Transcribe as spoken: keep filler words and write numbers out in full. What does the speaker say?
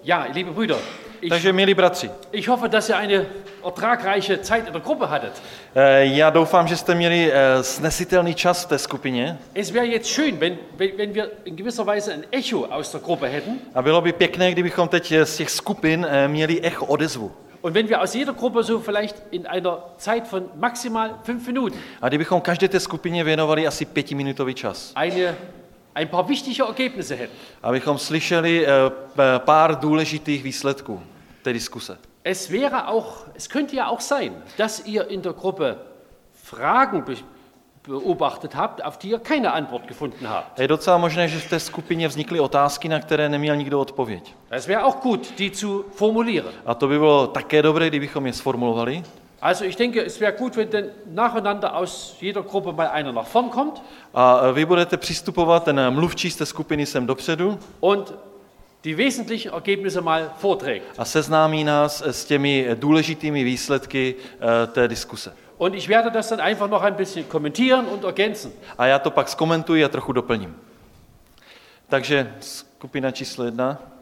Ja, liebe Brüder, ich, Takže, milí bratři, ich hoffe, dass ihr eine ertragreiche Zeit in der Gruppe hattet. eh, já doufám, že jste měli eh, snesitelný čas v té skupině Es wäre jetzt schön, wenn, wenn, wenn wir in gewisser Weise ein Echo aus der Gruppe hätten a bylo by pěkné, kdybychom teď z těch skupin eh, měli echo odezvu. und wenn wir aus jeder Gruppe so vielleicht in einer Zeit von maximal fünf Minuten A kdybychom každé té skupině věnovali asi pětiminutový čas, eine, ein paar wichtige Ergebnisse hätten. abychom slyšeli eh, p- pár důležitých výsledků té diskuse. Es wäre auch, es könnte ja auch sein, dass ihr in der Gruppe Fragen be beobachtet habt, auf die ihr keine Antwort gefunden habt. Je docela možné, že v té skupině vznikly otázky, na které neměl nikdo odpověď. Es wäre auch gut, die zu formulieren. A to by bylo také dobré, kdybychom je sformulovali. Also ich denke, es wäre gut, wenn dann nacheinander aus jeder Gruppe mal einer nach vorn kommt A vy budete přistupovat, ten mluvčí z té skupiny sem dopředu und die wesentlichen Ergebnisse mal vorträgt. a seznámí nás s těmi důležitými výsledky eh, té diskuse. Und ich werde das dann einfach noch ein bisschen kommentieren und ergänzen. A já to pak zkomentuji a trochu doplním. Takže skupina číslo jedna.